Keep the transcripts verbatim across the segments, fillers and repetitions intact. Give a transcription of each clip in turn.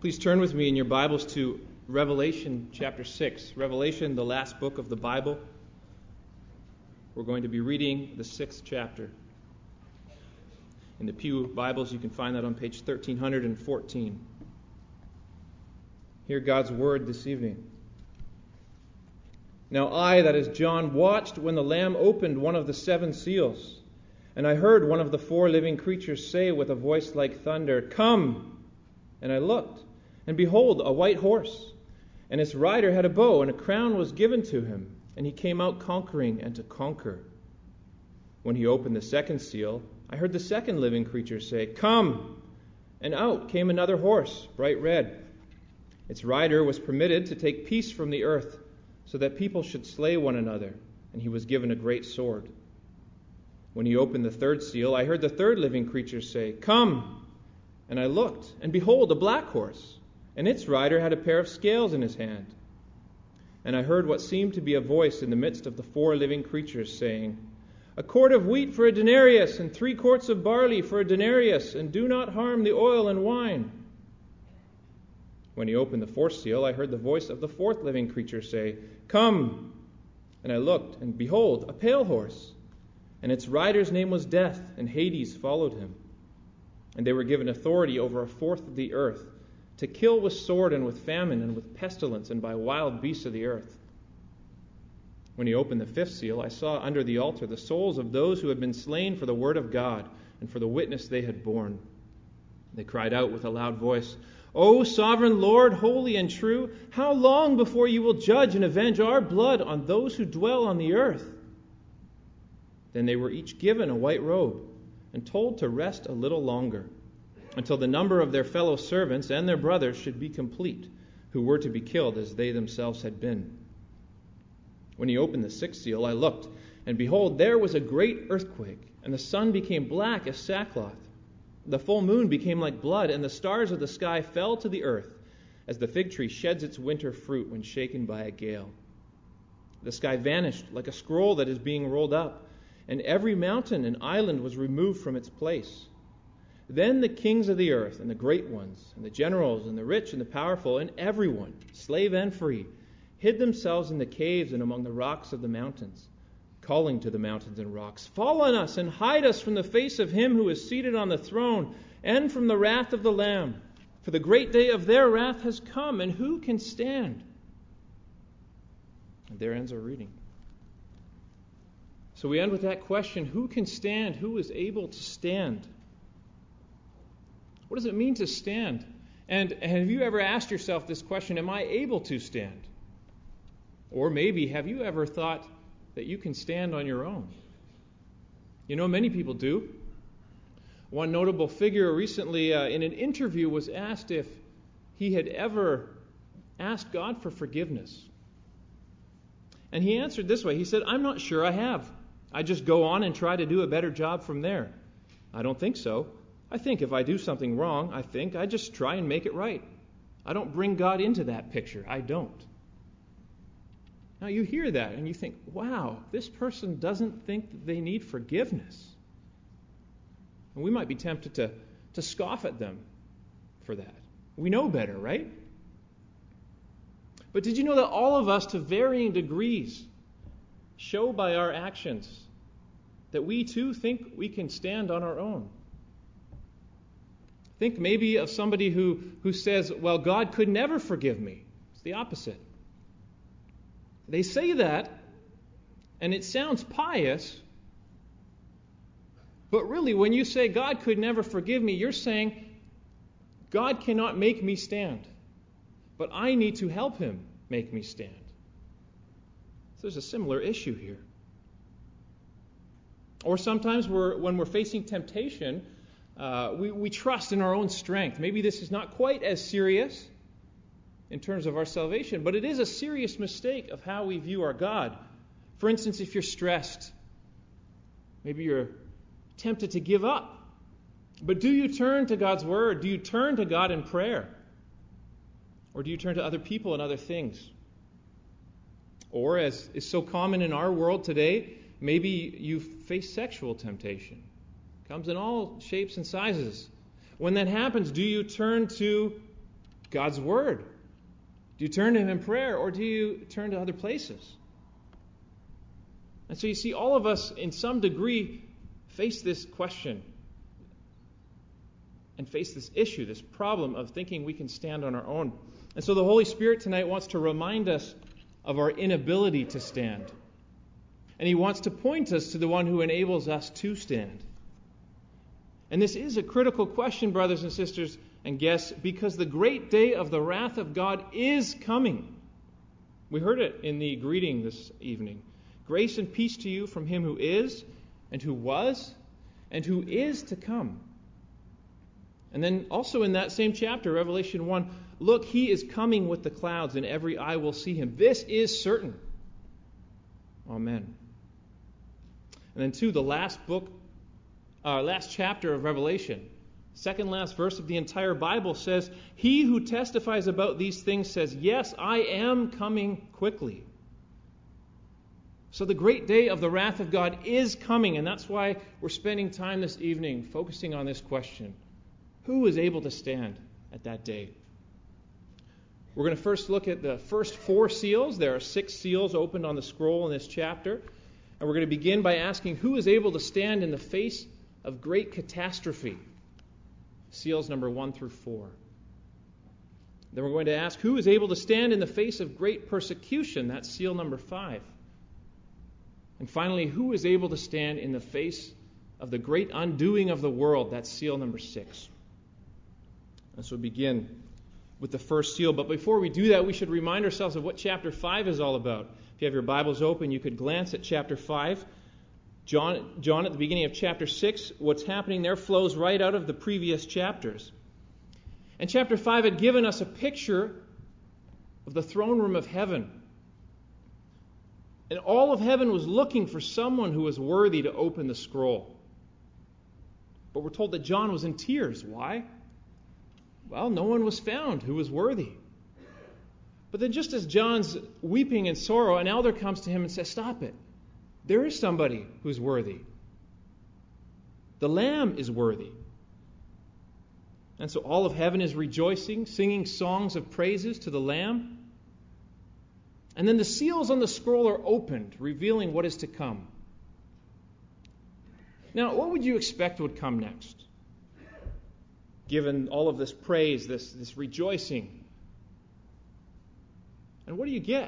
Please turn with me in your Bibles to Revelation chapter six. Revelation, the last book of the Bible. We're going to be reading the sixth chapter. In the Pew Bibles, you can find that on page thirteen fourteen. Hear God's word this evening. Now I, that is John, watched when the Lamb opened one of the seven seals. And I heard one of the four living creatures say with a voice like thunder, "Come!" And I looked, and behold, a white horse. And its rider had a bow, and a crown was given to him. And he came out conquering and to conquer. When he opened the second seal, I heard the second living creature say, "Come!" And out came another horse, bright red. Its rider was permitted to take peace from the earth, so that people should slay one another, and he was given a great sword. When he opened the third seal, I heard the third living creature say, "Come!" And I looked, and behold, a black horse, and its rider had a pair of scales in his hand. And I heard what seemed to be a voice in the midst of the four living creatures saying, "A quart of wheat for a denarius, and three quarts of barley for a denarius, and do not harm the oil and wine." When he opened the fourth seal, I heard the voice of the fourth living creature say, "Come!" And I looked, and behold, a pale horse, and its rider's name was Death, and Hades followed him. And they were given authority over a fourth of the earth, to kill with sword and with famine and with pestilence and by wild beasts of the earth. When he opened the fifth seal, I saw under the altar the souls of those who had been slain for the word of God and for the witness they had borne. They cried out with a loud voice, "O sovereign Lord, holy and true, how long before you will judge and avenge our blood on those who dwell on the earth?" Then they were each given a white robe and told to rest a little longer, until the number of their fellow servants and their brothers should be complete, who were to be killed as they themselves had been. When he opened the sixth seal, I looked, and behold, there was a great earthquake, and the sun became black as sackcloth. The full moon became like blood, and the stars of the sky fell to the earth, as the fig tree sheds its winter fruit when shaken by a gale. The sky vanished like a scroll that is being rolled up, and every mountain and island was removed from its place. Then the kings of the earth, and the great ones, and the generals, and the rich, and the powerful, and everyone, slave and free, hid themselves in the caves and among the rocks of the mountains, calling to the mountains and rocks, "Fall on us, and hide us from the face of him who is seated on the throne, and from the wrath of the Lamb. For the great day of their wrath has come, and who can stand?" And there ends our reading. So we end with that question, who can stand? Who is able to stand? What does it mean to stand? And have you ever asked yourself this question, am I able to stand? Or maybe have you ever thought that you can stand on your own? You know, many people do. One notable figure recently uh, in an interview was asked if he had ever asked God for forgiveness. And he answered this way. He said, "I'm not sure I have. I just go on and try to do a better job from there. I don't think so. I think if I do something wrong, I think I just try and make it right. I don't bring God into that picture. I don't." Now you hear that and you think, wow, this person doesn't think that they need forgiveness. And we might be tempted to, to scoff at them for that. We know better, right? But did you know that all of us, to varying degrees, show by our actions that we too think we can stand on our own? Think maybe of somebody who, who says, well, God could never forgive me. It's the opposite. They say that, and it sounds pious, but really when you say God could never forgive me, you're saying God cannot make me stand, but I need to help him make me stand. So there's a similar issue here. Or sometimes we're, when we're facing temptation, uh, we, we trust in our own strength. Maybe this is not quite as serious in terms of our salvation, but it is a serious mistake of how we view our God. For instance, if you're stressed, maybe you're tempted to give up. But do you turn to God's Word? Do you turn to God in prayer? Or do you turn to other people and other things? Or, as is so common in our world today, maybe you face sexual temptation. It comes in all shapes and sizes. When that happens, do you turn to God's Word? Do you turn to Him in prayer, or do you turn to other places? And so you see, all of us, in some degree, face this question and face this issue, this problem of thinking we can stand on our own. And so the Holy Spirit tonight wants to remind us of our inability to stand. And He wants to point us to the one who enables us to stand. And this is a critical question, brothers and sisters and guests, because the great day of the wrath of God is coming. We heard it in the greeting this evening. Grace and peace to you from Him who is, and who was, and who is to come. And then also in that same chapter, Revelation one, look, He is coming with the clouds, and every eye will see Him. This is certain. Amen. And then two, the last book, uh, last chapter of Revelation, second last verse of the entire Bible says, He who testifies about these things says, yes, I am coming quickly. So the great day of the wrath of God is coming, and that's why we're spending time this evening focusing on this question. Who is able to stand at that day? We're going to first look at the first four seals. There are six seals opened on the scroll in this chapter. And we're going to begin by asking who is able to stand in the face of great catastrophe. Seals number one through four. Then we're going to ask who is able to stand in the face of great persecution. That's seal number five. And finally, who is able to stand in the face of the great undoing of the world? That's seal number six. And so we begin with the first seal. But before we do that, we should remind ourselves of what chapter five is all about. If you have your Bibles open, you could glance at chapter five. John, John at the beginning of chapter six, what's happening there flows right out of the previous chapters. And chapter five had given us a picture of the throne room of heaven. And all of heaven was looking for someone who was worthy to open the scroll. But we're told that John was in tears. Why? Well, no one was found who was worthy. But then just as John's weeping in sorrow, an elder comes to him and says, stop it. There is somebody who's worthy. The Lamb is worthy. And so all of heaven is rejoicing, singing songs of praises to the Lamb. And then the seals on the scroll are opened, revealing what is to come. Now, what would you expect would come next? Given all of this praise, this, this rejoicing. And what do you get?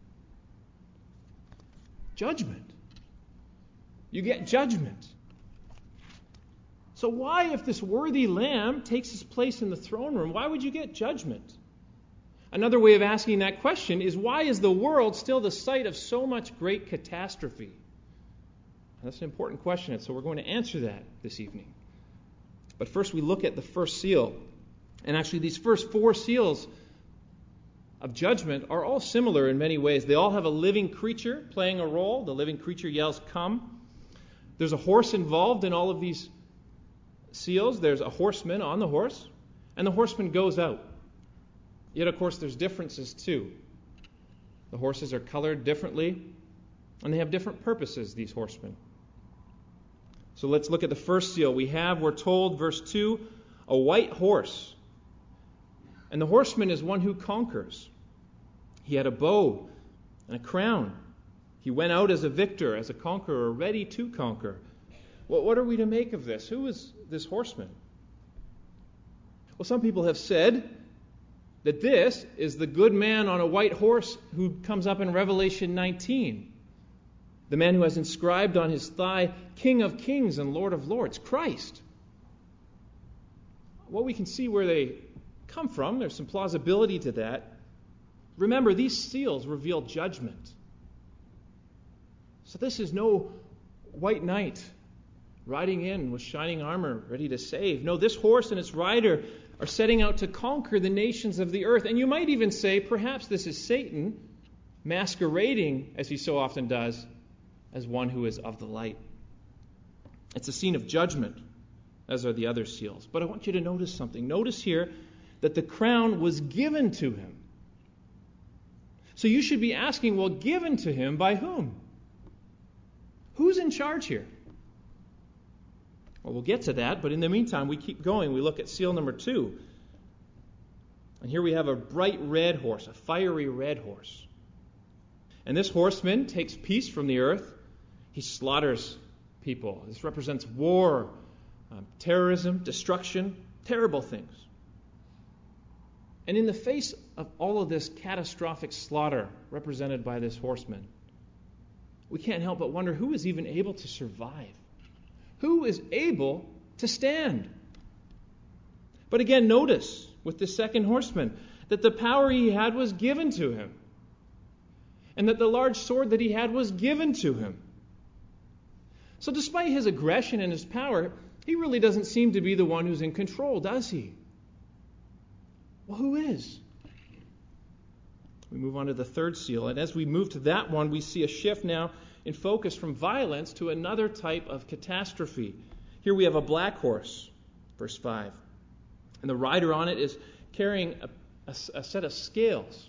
Judgment. You get judgment. So why, if this worthy Lamb takes his place in the throne room, why would you get judgment? Another way of asking that question is, why is the world still the site of so much great catastrophe? That's an important question, and so we're going to answer that this evening. But first we look at the first seal. And actually these first four seals of judgment are all similar in many ways. They all have a living creature playing a role. The living creature yells, come. There's a horse involved in all of these seals. There's a horseman on the horse, and the horseman goes out. Yet, of course, there's differences too. The horses are colored differently, and they have different purposes, these horsemen. So let's look at the first seal. We have, we're told, verse two, a white horse. And the horseman is one who conquers. He had a bow and a crown. He went out as a victor, as a conqueror, ready to conquer. Well, what are we to make of this? Who is this horseman? Well, some people have said that this is the good man on a white horse who comes up in Revelation nineteen. The man who has inscribed on his thigh, King of Kings and Lord of Lords, Christ. Well, we can see where they come from. There's some plausibility to that. Remember, these seals reveal judgment. So this is no white knight riding in with shining armor, ready to save. No, this horse and its rider are setting out to conquer the nations of the earth. And you might even say, perhaps this is Satan masquerading, as he so often does, as one who is of the light. It's a scene of judgment, as are the other seals. But I want you to notice something. Notice here that the crown was given to him. So you should be asking, well, given to him by whom? Who's in charge here? Well, we'll get to that, but in the meantime, we keep going. We look at seal number two. And here we have a bright red horse, a fiery red horse. And this horseman takes peace from the earth. He slaughters people. This represents war, um, terrorism, destruction, terrible things. And in the face of all of this catastrophic slaughter represented by this horseman, we can't help but wonder who is even able to survive. Who is able to stand? But again, notice with the second horseman that the power he had was given to him, and that the large sword that he had was given to him. So despite his aggression and his power, he really doesn't seem to be the one who's in control, does he? Well, who is? We move on to the third seal, and as we move to that one, we see a shift now in focus from violence to another type of catastrophe. Here we have a black horse, verse five. And the rider on it is carrying a, a, a set of scales.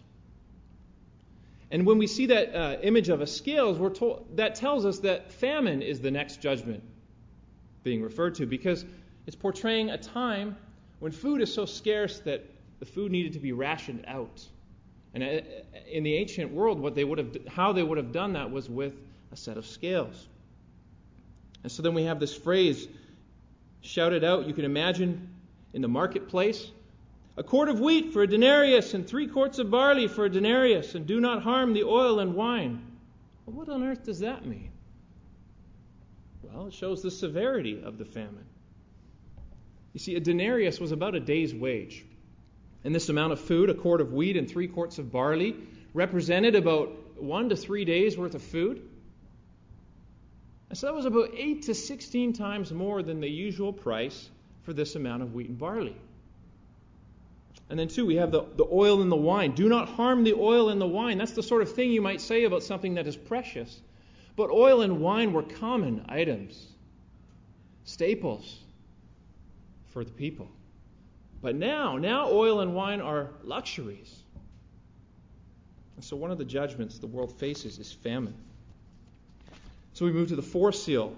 And when we see that uh, image of a scales, we're told, that tells us that famine is the next judgment being referred to, because it's portraying a time when food is so scarce that the food needed to be rationed out. And in the ancient world, what they would have, how they would have done that was with a set of scales. And so then we have this phrase shouted out, you can imagine, in the marketplace: a quart of wheat for a denarius, and three quarts of barley for a denarius, and do not harm the oil and wine. Well, what on earth does that mean? Well, it shows the severity of the famine. You see, a denarius was about a day's wage. And this amount of food, a quart of wheat and three quarts of barley, represented about one to three days' worth of food. And so that was about eight to sixteen times more than the usual price for this amount of wheat and barley. And then, too, we have the, the oil and the wine. Do not harm the oil and the wine. That's the sort of thing you might say about something that is precious. But oil and wine were common items, staples for the people. But now, now oil and wine are luxuries. And so one of the judgments the world faces is famine. So we move to the fourth seal.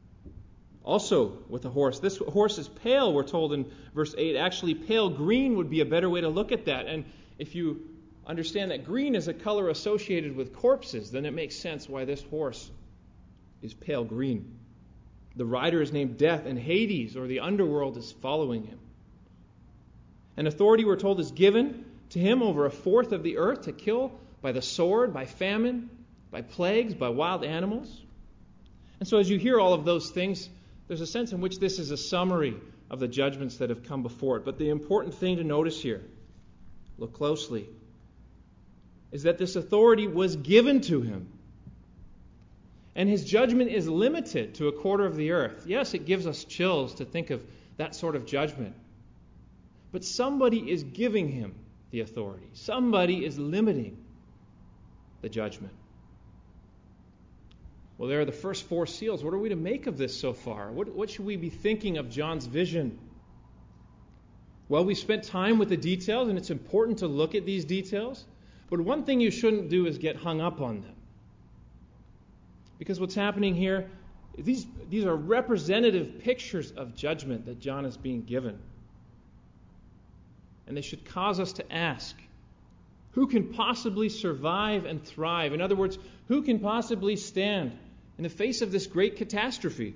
Also with a horse. This horse is pale, we're told in verse eight. Actually, pale green would be a better way to look at that. And if you understand that green is a color associated with corpses, then it makes sense why this horse is pale green. The rider is named Death, and Hades, or the underworld, is following him. And authority, we're told, is given to him over a fourth of the earth to kill by the sword, by famine, by plagues, by wild animals. And so as you hear all of those things, there's a sense in which this is a summary of the judgments that have come before it. But the important thing to notice here, look closely, is that this authority was given to him. And his judgment is limited to a quarter of the earth. Yes, it gives us chills to think of that sort of judgment. But somebody is giving him the authority. Somebody is limiting the judgment. Well, there are the first four seals. What are we to make of this so far? What, what should we be thinking of John's vision? Well, we spent time with the details, and it's important to look at these details. But one thing you shouldn't do is get hung up on them. Because what's happening here, these, these are representative pictures of judgment that John is being given. And they should cause us to ask, who can possibly survive and thrive? In other words, who can possibly stand in the face of this great catastrophe?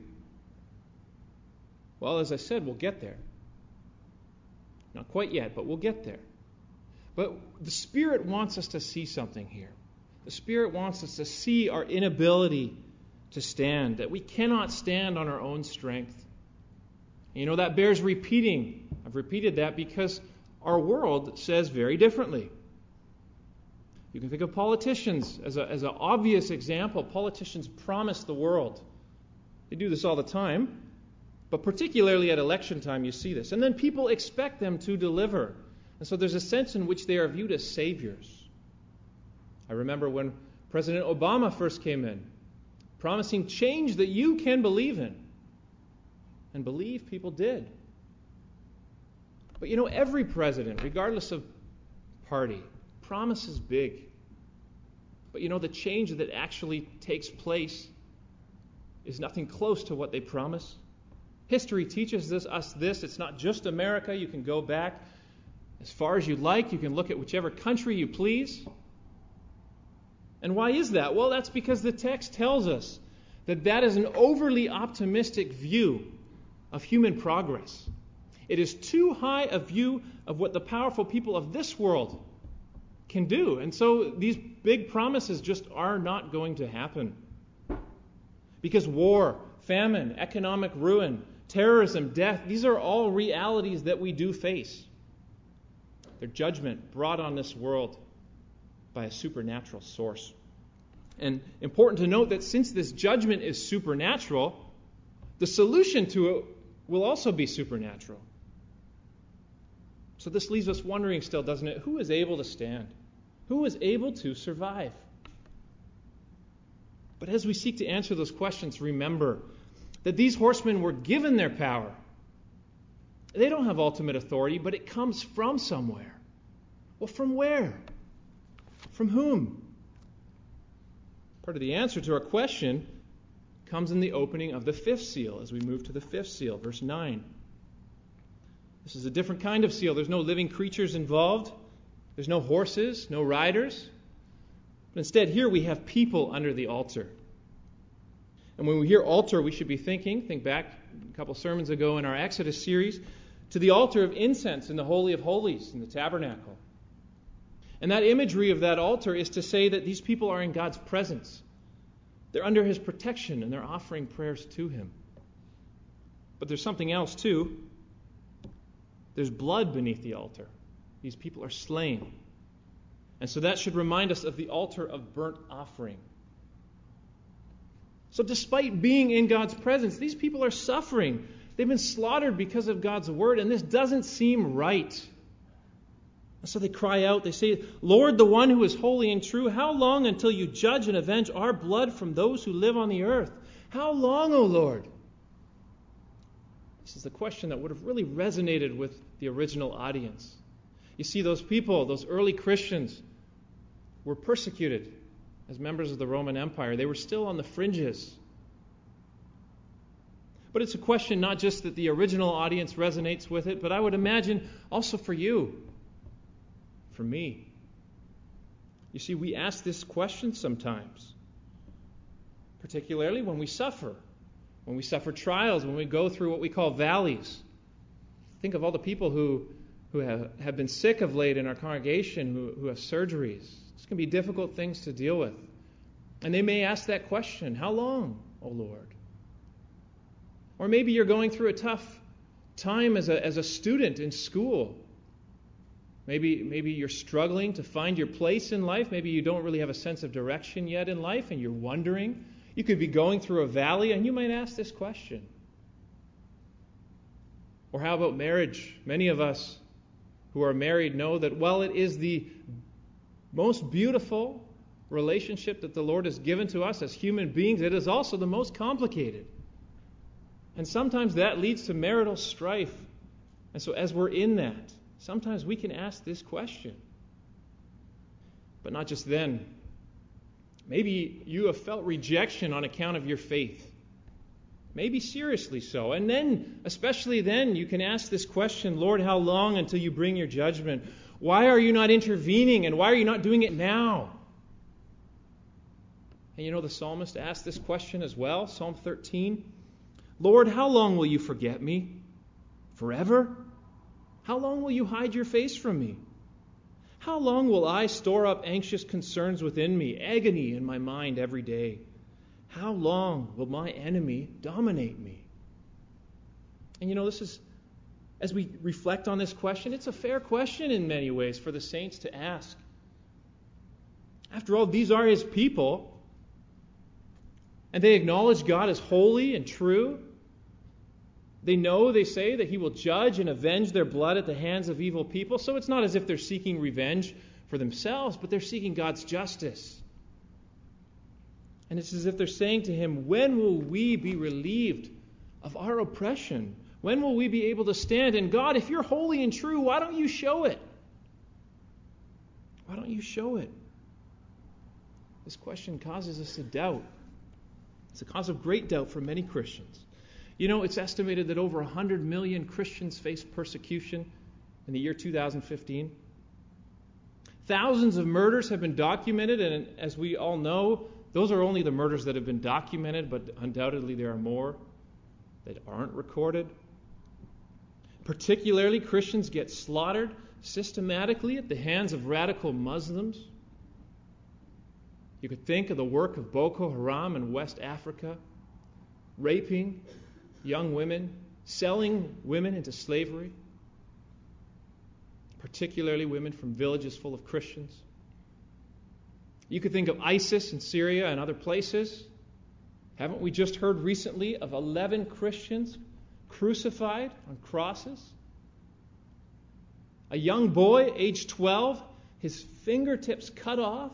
Well, as I said, we'll get there. Not quite yet, but we'll get there. But the Spirit wants us to see something here. The Spirit wants us to see our inability to stand, that we cannot stand on our own strength. And you know, that bears repeating. I've repeated that because our world says very differently. You can think of politicians as a, as an obvious example. Politicians promise the world. They do this all the time, but particularly at election time you see this. And then people expect them to deliver. And so there's a sense in which they are viewed as saviors. I remember when President Obama first came in, promising change that you can believe in. And believe people did. But you know, every president, regardless of party, promises big. But you know, the change that actually takes place is nothing close to what they promise. History teaches this, us this. It's not just America. You can go back as far as you like. You can look at whichever country you please. And why is that? Well, that's because the text tells us that that is an overly optimistic view of human progress. It is too high a view of what the powerful people of this world can do. And so these big promises just are not going to happen. Because war, famine, economic ruin, terrorism, death, these are all realities that we do face. They're judgment brought on this world by a supernatural source. And important to note that since this judgment is supernatural, the solution to it will also be supernatural. So this leaves us wondering still, doesn't it? Who is able to stand? Who is able to survive? But as we seek to answer those questions, remember that these horsemen were given their power. They don't have ultimate authority, but it comes from somewhere. Well, from where? From whom? Part of the answer to our question comes in the opening of the fifth seal as we move to the fifth seal, verse nine. This is a different kind of seal. There's no living creatures involved. There's no horses, no riders. But instead, here we have people under the altar. And when we hear altar, we should be thinking, think back a couple sermons ago in our Exodus series, to the altar of incense in the Holy of Holies, in the tabernacle. And that imagery of that altar is to say that these people are in God's presence. They're under His protection, and they're offering prayers to Him. But there's something else, too. There's blood beneath the altar. These people are slain. And so that should remind us of the altar of burnt offering. So despite being in God's presence, these people are suffering. They've been slaughtered because of God's word, and this doesn't seem right. And so they cry out, they say, Lord, the one who is holy and true, how long until you judge and avenge our blood from those who live on the earth? How long, O Lord? This is the question that would have really resonated with the original audience. You see, those people, those early Christians, were persecuted as members of the Roman Empire. They were still on the fringes. But it's a question not just that the original audience resonates with it, but I would imagine also for you, for me. You see, we ask this question sometimes, particularly when we suffer, when we suffer trials, when we go through what we call valleys. Think of all the people who, who have, have been sick of late in our congregation, who, who have surgeries. It's going to be difficult things to deal with. And they may ask that question, how long, O Lord? Or maybe you're going through a tough time as a, as a student in school. Maybe, maybe you're struggling to find your place in life. Maybe you don't really have a sense of direction yet in life and you're wondering. You could be going through a valley and you might ask this question. Or how about marriage? Many of us who are married know that while it is the most beautiful relationship that the Lord has given to us as human beings, it is also the most complicated. And sometimes that leads to marital strife. And so as we're in that, sometimes we can ask this question. But not just then. Maybe you have felt rejection on account of your faith. Maybe seriously so. And then, especially then, you can ask this question, Lord, how long until you bring your judgment? Why are you not intervening, and why are you not doing it now? And you know the psalmist asked this question as well, Psalm thirteen. Lord, how long will you forget me? Forever? How long will you hide your face from me? How long will I store up anxious concerns within me, agony in my mind every day? How long will my enemy dominate me? And you know, this is, as we reflect on this question, it's a fair question in many ways for the saints to ask. After all, these are His people, and they acknowledge God as holy and true. They know, they say, that He will judge and avenge their blood at the hands of evil people. So it's not as if they're seeking revenge for themselves, but they're seeking God's justice. And it's as if they're saying to Him, when will we be relieved of our oppression? When will we be able to stand? And God, if you're holy and true, why don't you show it? Why don't you show it? This question causes us to doubt. It's a cause of great doubt for many Christians. You know, it's estimated that over one hundred million Christians face persecution in the year two thousand fifteen. Thousands of murders have been documented, and as we all know, those are only the murders that have been documented, but undoubtedly there are more that aren't recorded. Particularly, Christians get slaughtered systematically at the hands of radical Muslims. You could think of the work of Boko Haram in West Africa, raping young women, selling women into slavery, particularly women from villages full of Christians. You could think of ISIS in Syria and other places. Haven't we just heard recently of eleven Christians crucified on crosses? A young boy, age twelve, his fingertips cut off.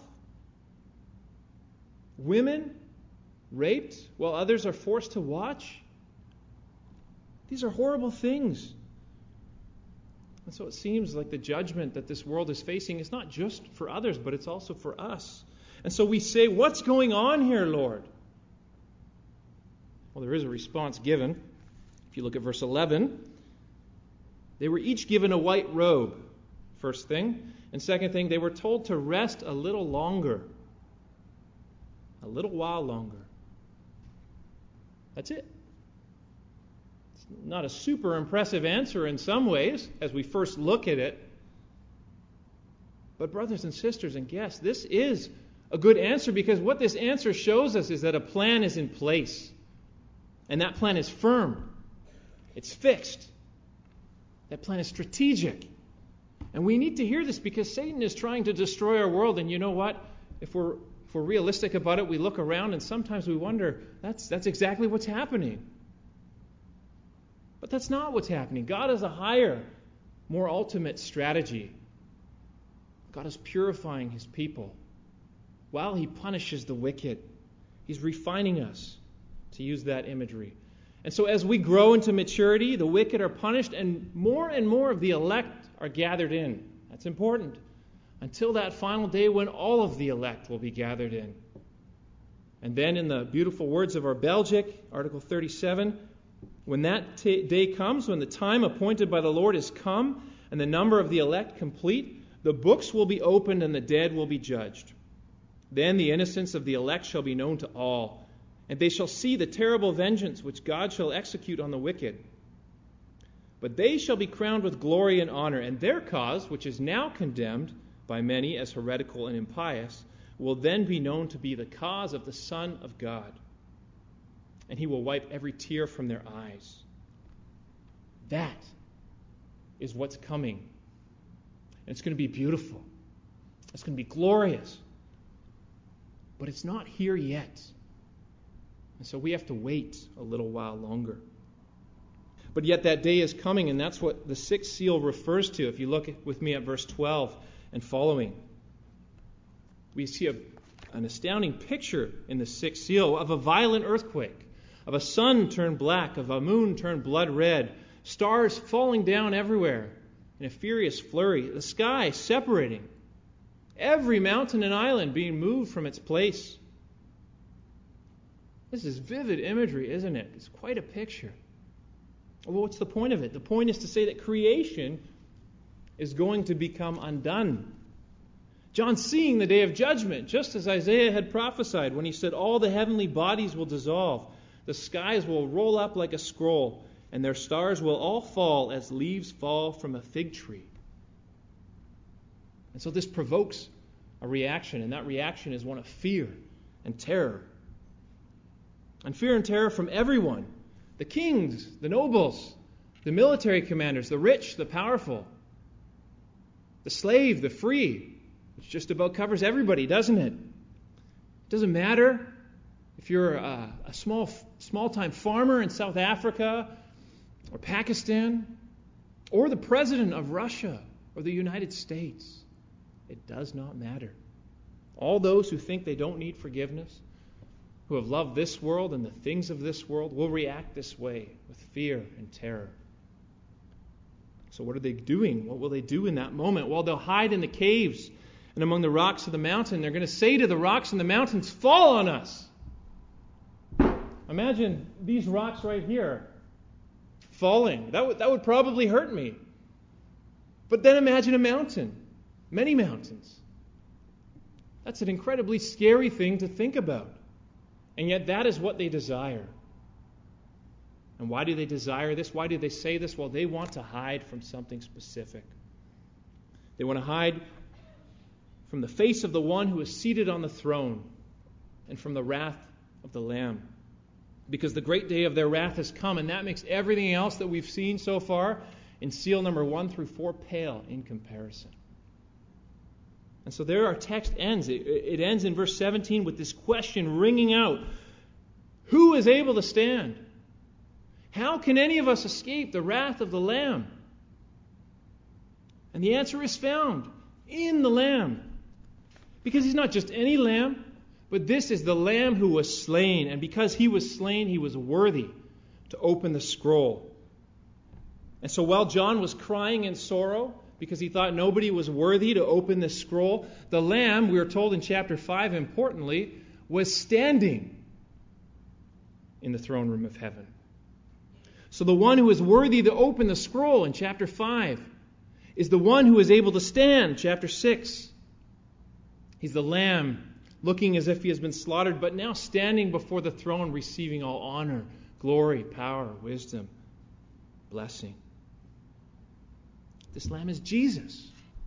Women raped while others are forced to watch. These are horrible things. And so it seems like the judgment that this world is facing is not just for others, but it's also for us. And so we say, what's going on here, Lord? Well, there is a response given. If you look at verse eleven, they were each given a white robe, first thing. And second thing, they were told to rest a little longer. A little while longer. That's it. It's not a super impressive answer in some ways, as we first look at it. But brothers and sisters and guests, this is a good answer, because what this answer shows us is that a plan is in place. And that plan is firm. It's fixed. That plan is strategic. And we need to hear this because Satan is trying to destroy our world. And you know what? If we're if we're realistic about it, we look around and sometimes we wonder, that's that's exactly what's happening. But that's not what's happening. God has a higher, more ultimate strategy. God is purifying his people while he punishes the wicked. He's refining us, to use that imagery. And so as we grow into maturity, the wicked are punished, and more and more of the elect are gathered in. That's important. Until that final day when all of the elect will be gathered in. And then in the beautiful words of our Belgic, Article thirty-seven, when that t- day comes, when the time appointed by the Lord is come, and the number of the elect complete, the books will be opened and the dead will be judged. Then the innocence of the elect shall be known to all, and they shall see the terrible vengeance which God shall execute on the wicked. But they shall be crowned with glory and honor, and their cause, which is now condemned by many as heretical and impious, will then be known to be the cause of the Son of God. And he will wipe every tear from their eyes. That is what's coming. And it's going to be beautiful. It's going to be glorious. But it's not here yet. And so we have to wait a little while longer. But yet that day is coming, and that's what the sixth seal refers to. If you look with me at verse twelve and following, we see a, an astounding picture in the sixth seal of a violent earthquake, of a sun turned black, of a moon turned blood red, stars falling down everywhere in a furious flurry, the sky separating, every mountain and island being moved from its place. This is vivid imagery, isn't it? It's quite a picture. Well, what's the point of it? The point is to say that creation is going to become undone. John's seeing the day of judgment, just as Isaiah had prophesied when he said, all the heavenly bodies will dissolve, the skies will roll up like a scroll, and their stars will all fall as leaves fall from a fig tree. And so this provokes a reaction, and that reaction is one of fear and terror. And fear and terror from everyone. The kings, the nobles, the military commanders, the rich, the powerful, the slave, the free, which just about covers everybody, doesn't it? It doesn't matter if you're a, a small, small-time farmer in South Africa or Pakistan or the president of Russia or the United States. It does not matter. All those who think they don't need forgiveness, who have loved this world and the things of this world, will react this way with fear and terror. So what are they doing? What will they do in that moment? Well, they'll hide in the caves and among the rocks of the mountain. They're going to say to the rocks and the mountains, fall on us. Imagine these rocks right here falling. That would, that would probably hurt me. But then imagine a mountain, many mountains. That's an incredibly scary thing to think about. And yet that is what they desire. And why do they desire this? Why do they say this? Well, they want to hide from something specific. They want to hide from the face of the one who is seated on the throne and from the wrath of the Lamb. Because the great day of their wrath has come, and that makes everything else that we've seen so far in seal number one through four pale in comparison. And so there our text ends. It, it ends in verse seventeen with this question ringing out. Who is able to stand? How can any of us escape the wrath of the Lamb? And the answer is found in the Lamb. Because he's not just any lamb, but this is the Lamb who was slain. And because he was slain, he was worthy to open the scroll. And so while John was crying in sorrow because he thought nobody was worthy to open this scroll, the Lamb, we are told in chapter five, importantly, was standing in the throne room of heaven. So the one who is worthy to open the scroll in chapter five is the one who is able to stand, chapter six. He's the Lamb, looking as if he has been slaughtered, but now standing before the throne, receiving all honor, glory, power, wisdom, blessing. This Lamb is Jesus.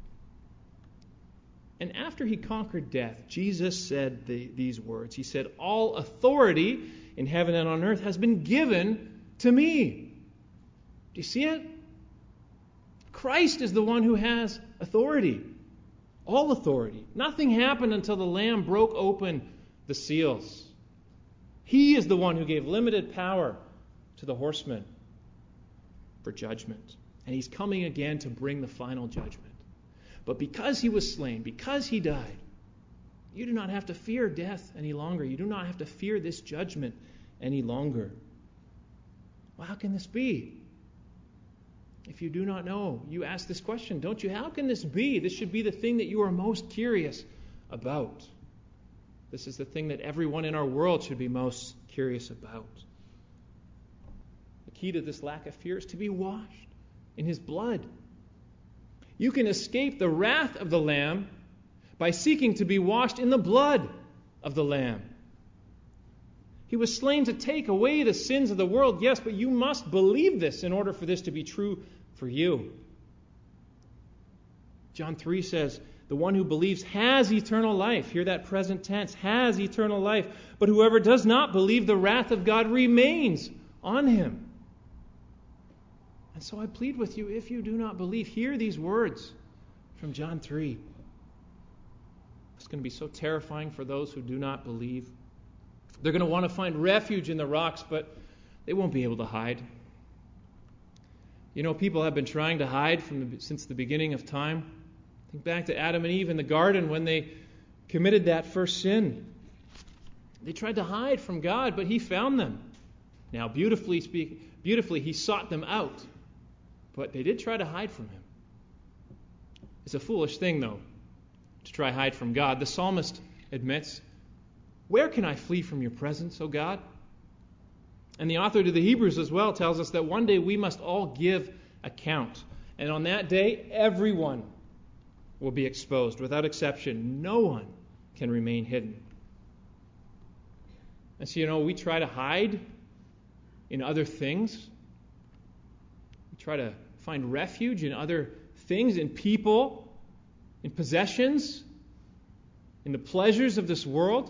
And after he conquered death, Jesus said the, these words. He said, all authority in heaven and on earth has been given to me. Do you see it? Christ is the one who has authority. All authority. Nothing happened until the Lamb broke open the seals. He is the one who gave limited power to the horsemen for judgment. And he's coming again to bring the final judgment. But because he was slain, because he died, you do not have to fear death any longer. You do not have to fear this judgment any longer. Well, how can this be? If you do not know, you ask this question, don't you? How can this be? This should be the thing that you are most curious about. This is the thing that everyone in our world should be most curious about. The key to this lack of fear is to be washed in his blood. You can escape the wrath of the Lamb by seeking to be washed in the blood of the Lamb. He was slain to take away the sins of the world, yes, but you must believe this in order for this to be true for you. John three says, the one who believes has eternal life. Hear that present tense, has eternal life. But whoever does not believe, the wrath of God remains on him. And so I plead with you, if you do not believe, hear these words from John three. It's going to be so terrifying for those who do not believe. They're going to want to find refuge in the rocks, but they won't be able to hide. You know, people have been trying to hide from the, since the beginning of time. Think back to Adam and Eve in the garden when they committed that first sin. They tried to hide from God, but he found them. Now, beautifully speak, beautifully, he sought them out, but they did try to hide from him. It's a foolish thing, though, to try to hide from God. The psalmist admits, where can I flee from your presence, O God? And the author to the Hebrews as well tells us that one day we must all give account. And on that day, everyone will be exposed without exception. No one can remain hidden. And so, you know, we try to hide in other things. We try to find refuge in other things, in people, in possessions, in the pleasures of this world.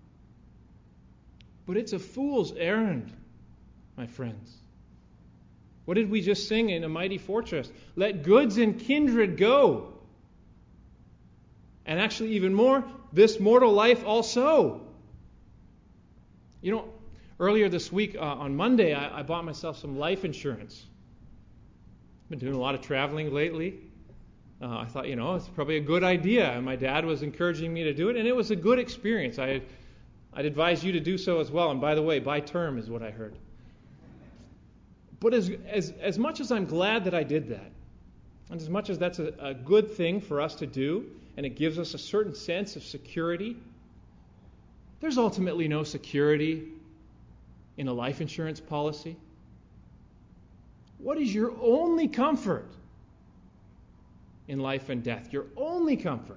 But it's a fool's errand, my friends. What did we just sing in A Mighty Fortress? Let goods and kindred go. And actually even more, this mortal life also. You know, earlier this week, uh, on Monday, I, I bought myself some life insurance. I've been doing a lot of traveling lately. Uh, I thought, you know, it's probably a good idea. And my dad was encouraging me to do it, and it was a good experience. I had I'd advise you to do so as well. And by the way, by term is what I heard. But as as, as much as I'm glad that I did that, and as much as that's a, a good thing for us to do, and it gives us a certain sense of security, there's ultimately no security in a life insurance policy. What is your only comfort? in life and death, your only comfort.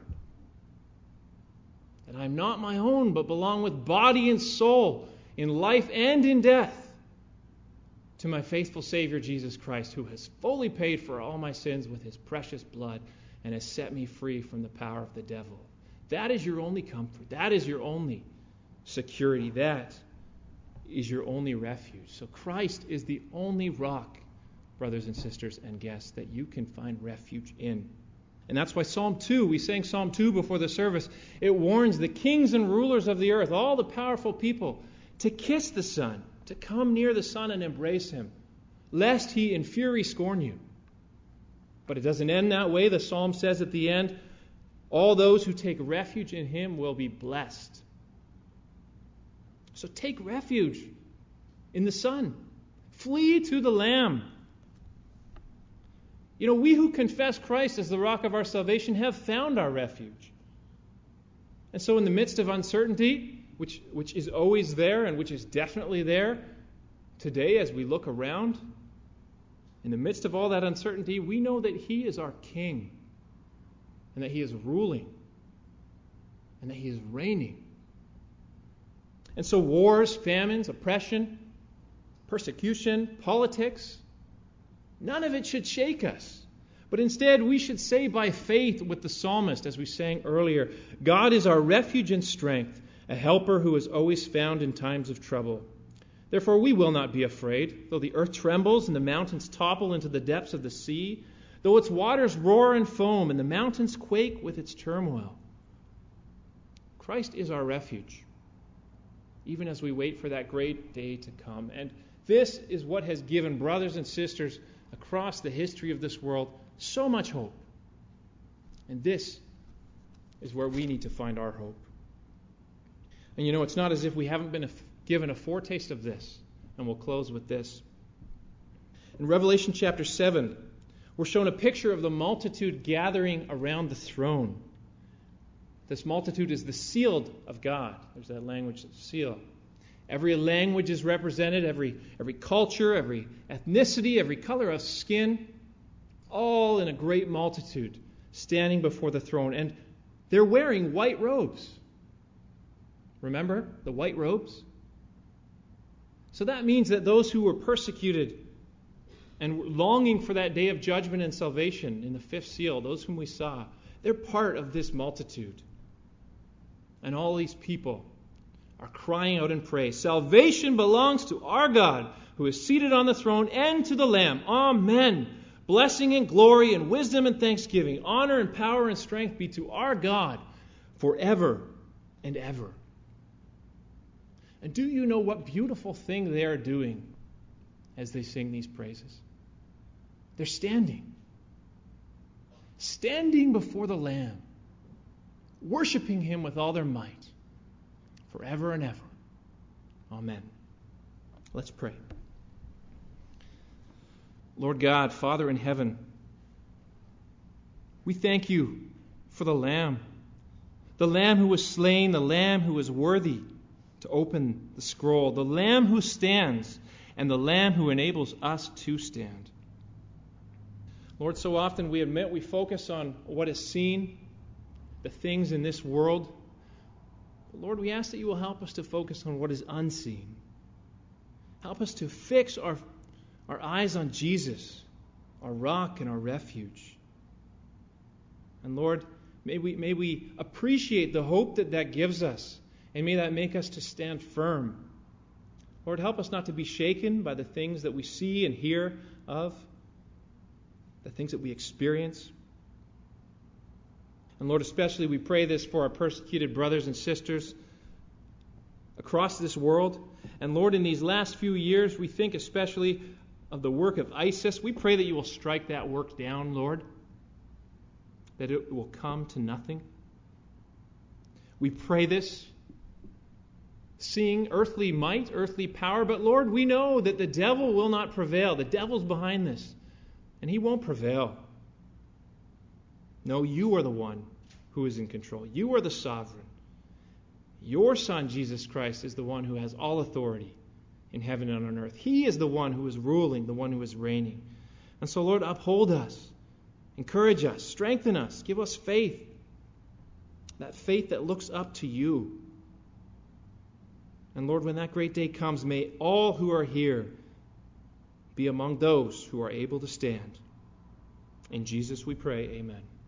That I am not my own, but belong with body and soul in life and in death to my faithful Savior Jesus Christ, who has fully paid for all my sins with his precious blood and has set me free from the power of the devil. That is your only comfort. That is your only security. That is your only refuge. So Christ is the only rock, brothers and sisters and guests, that you can find refuge in. And that's why Psalm two, we sang Psalm two before the service, it warns the kings and rulers of the earth, all the powerful people, to kiss the Son, to come near the Son and embrace him, lest he in fury scorn you. But it doesn't end that way. The psalm says at the end, all those who take refuge in him will be blessed. So take refuge in the Son. Flee to the Lamb. You know, we who confess Christ as the rock of our salvation have found our refuge. And so in the midst of uncertainty, which, which is always there and which is definitely there today as we look around, in the midst of all that uncertainty, we know that he is our King and that he is ruling and that he is reigning. And so wars, famines, oppression, persecution, politics, none of it should shake us. But instead, we should say by faith with the psalmist, as we sang earlier, God is our refuge and strength, a helper who is always found in times of trouble. Therefore, we will not be afraid, though the earth trembles and the mountains topple into the depths of the sea, though its waters roar and foam and the mountains quake with its turmoil. Christ is our refuge, even as we wait for that great day to come. And this is what has given brothers and sisters across the history of this world so much hope. And this is where we need to find our hope. And you know, it's not as if we haven't been given a foretaste of this. And we'll close with this. In Revelation chapter seven, we're shown a picture of the multitude gathering around the throne. This multitude is the sealed of God. There's that language, seal. Every language is represented, every, every culture, every ethnicity, every color of skin, all in a great multitude standing before the throne. And they're wearing white robes. Remember the white robes? So that means that those who were persecuted and longing for that day of judgment and salvation in the fifth seal, those whom we saw, they're part of this multitude. And all these people are crying out in praise. Salvation belongs to our God, who is seated on the throne, and to the Lamb. Amen. Blessing and glory and wisdom and thanksgiving, honor and power and strength be to our God forever and ever. And do you know what beautiful thing they are doing as they sing these praises? They're standing. Standing before the Lamb, worshiping him with all their might, forever and ever. Amen. Let's pray. Lord God, Father in heaven, we thank you for the Lamb, the Lamb who was slain, the Lamb who is worthy to open the scroll, the Lamb who stands, and the Lamb who enables us to stand. Lord, so often we admit we focus on what is seen, the things in this world. But Lord, we ask that you will help us to focus on what is unseen. Help us to fix our, our eyes on Jesus, our rock and our refuge. And Lord, may we, may we appreciate the hope that that gives us, and may that make us to stand firm. Lord, help us not to be shaken by the things that we see and hear of, the things that we experience. And Lord, especially we pray this for our persecuted brothers and sisters across this world. And Lord, in these last few years, we think especially of the work of ISIS. We pray that you will strike that work down, Lord, that it will come to nothing. We pray this, seeing earthly might, earthly power, but Lord, we know that the devil will not prevail. The devil's behind this, and he won't prevail. No, you are the one who is in control. You are the sovereign. Your Son, Jesus Christ, is the one who has all authority in heaven and on earth. He is the one who is ruling, the one who is reigning. And so, Lord, uphold us Encourage us, strengthen us, give us faith, that faith that looks up to you. And Lord, when that great day comes, may all who are here be among those who are able to stand. In Jesus we pray, amen.